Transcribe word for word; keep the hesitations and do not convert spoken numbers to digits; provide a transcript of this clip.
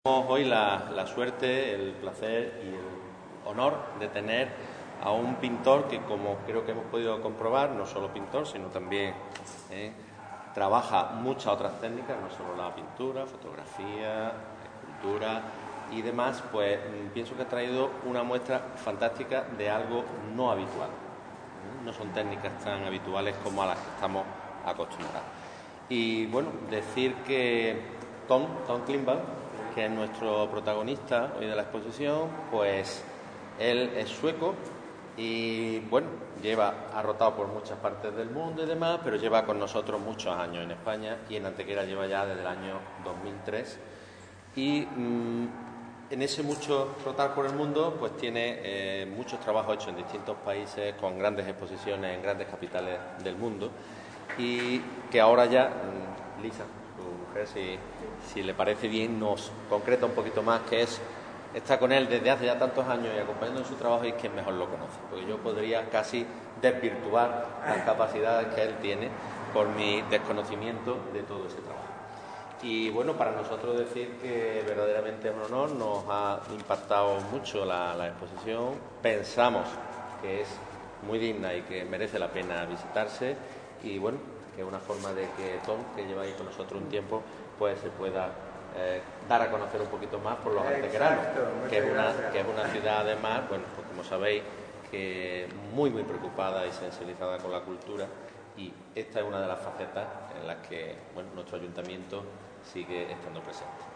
Tenemos hoy la, la suerte, el placer y el honor de tener a un pintor que, como creo que hemos podido comprobar, no solo pintor, sino también eh, trabaja muchas otras técnicas, no solo la pintura, fotografía, escultura y demás. Pues pienso que ha traído una muestra fantástica de algo no habitual. No son técnicas tan habituales como a las que estamos acostumbrados. Y bueno, decir que Tom, Tom Klingvall, que es nuestro protagonista hoy de la exposición, pues él es sueco y bueno, lleva, ha rotado por muchas partes del mundo y demás, pero lleva con nosotros muchos años en España y en Antequera lleva ya desde el año dos mil tres. Y mmm, en ese mucho rotar por el mundo, pues tiene eh, muchos trabajos hechos en distintos países, con grandes exposiciones en grandes capitales del mundo, y que ahora ya, mmm, Lisa, su mujer, si, si le parece bien, nos concreta un poquito más, que es, está con él desde hace ya tantos años y acompañando en su trabajo, y es quien mejor lo conoce, porque yo podría casi desvirtuar las capacidades que él tiene por mi desconocimiento de todo ese trabajo. Y bueno, para nosotros decir que verdaderamente es un honor, nos ha impactado mucho la, la exposición, pensamos que es muy digna y que merece la pena visitarse, y bueno, que es una forma de que Tom, que lleva ahí con nosotros un tiempo, pues se pueda eh, dar a conocer un poquito más por los antequeranos, que es una, que es una ciudad además, bueno, pues como sabéis, que muy muy preocupada y sensibilizada con la cultura, y esta es una de las facetas en las que bueno, nuestro ayuntamiento sigue estando presente.